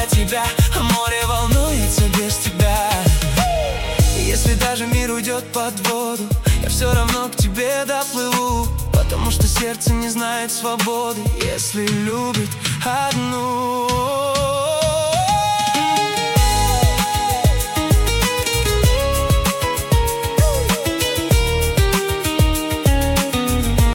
тебя, а море волнуется без тебя. Если даже мир уйдет под воду, я все равно к тебе доплыву, потому что сердце не знает свободы, если любит одну.